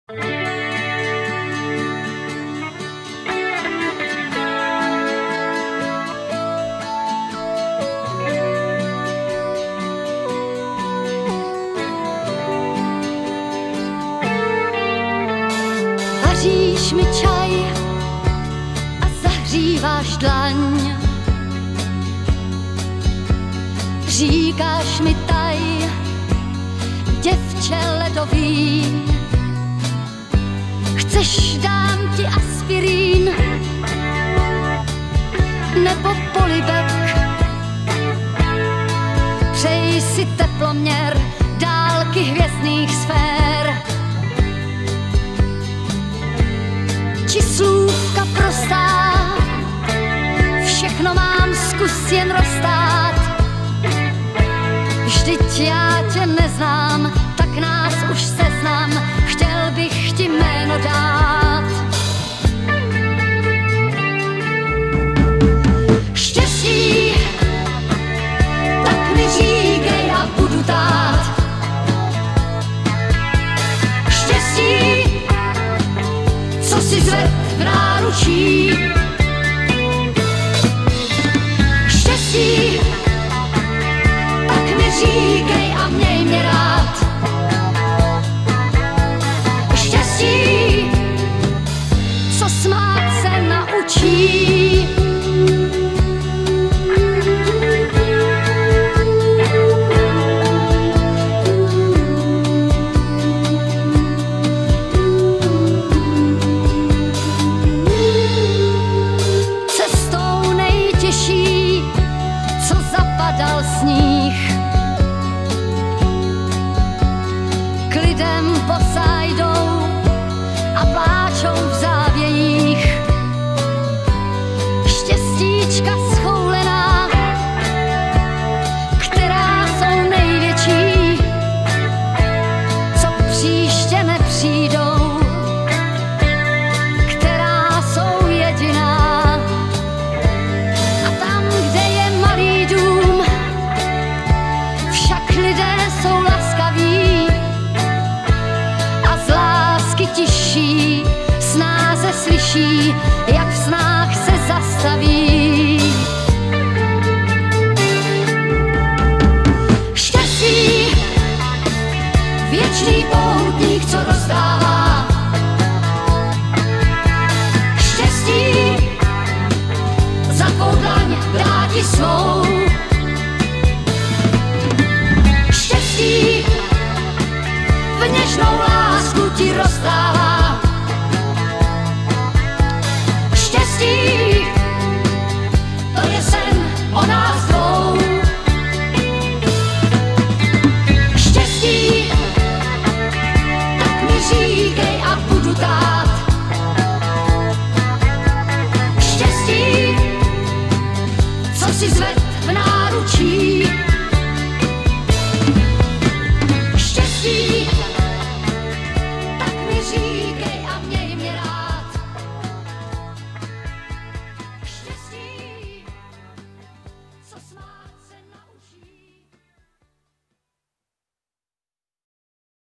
Vaříš mi čaj a zahříváš dlaň. Říkáš mi taj, děvče ledový. Chceš, dám ti aspirín nebo polibek. Přeji si teploměr dálky hvězdných sfér. Či slůvka prostá, všechno mám, zkus jen roztát. Vždyť já tě neznám, tak nás už seznam, chtěl bych ti jméno dát. Štěstí, tak mi říkej a budu tát. Štěstí, co si zved v náručí. Štěstí, tak mi říkej a měj mě rád. Štěstí, co smát se naučí. Cestou nejtěžší, co zapadal sníh, k lidem posájdou a pláčou v závějích. Štěstíčka schoulená, která jsou největší, co příště nepřijdou, která jsou jediná. A tam, kde je malý dům, však lidé jsou laskaví a z lásky tiší snáze slyší, jak v snách se zastaví. Štěstí, věčný poutník, co rozdává. Štěstí, za tvou dlaň vráti svou. Štěstí, v něžnou lásku ti rozdává. Štěstí, to je sen o nás dvou. Štěstí, tak mi říkej a budu tát. Štěstí, co si zved